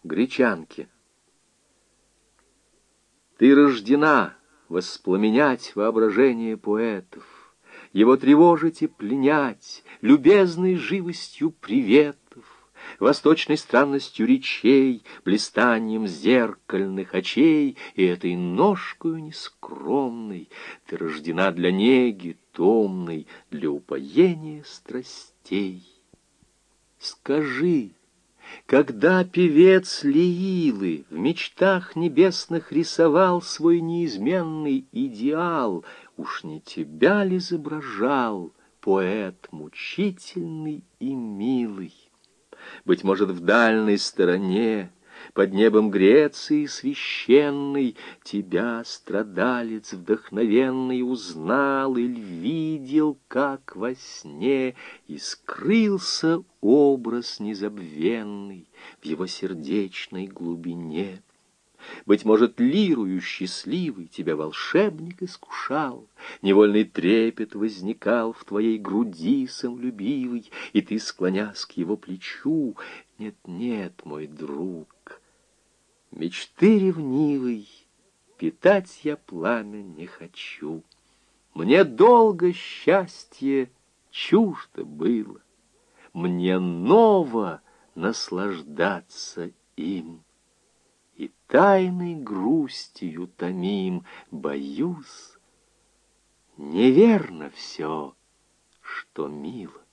Гречанке. Ты рождена воспламенять воображение поэтов, его тревожить и пленять любезной живостью приветов, восточной странностью речей, блистанием зеркальных очей, и этой ножкою нескромной ты рождена для неги томной, для упоения страстей. Скажи, когда певец Леилы в мечтах небесных рисовал свой неизменный идеал, уж не тебя ли изображал поэт мучительный и милый? Быть может, в дальней стороне, под небом Греции священной, тебя, страдалец вдохновенный, узнал или видел, как во сне, и скрылся образ незабвенный в его сердечной глубине. Быть может, лирую счастливый тебя волшебник искушал, невольный трепет возникал в твоей груди самолюбивой, и ты, склонясь к его плечу, нет, нет, мой друг, мечты ревнивой питать я пламя не хочу. Мне долго счастье чуждо было, мне ново наслаждаться им. И тайной грустью томим, боюсь, неверно все, что мило.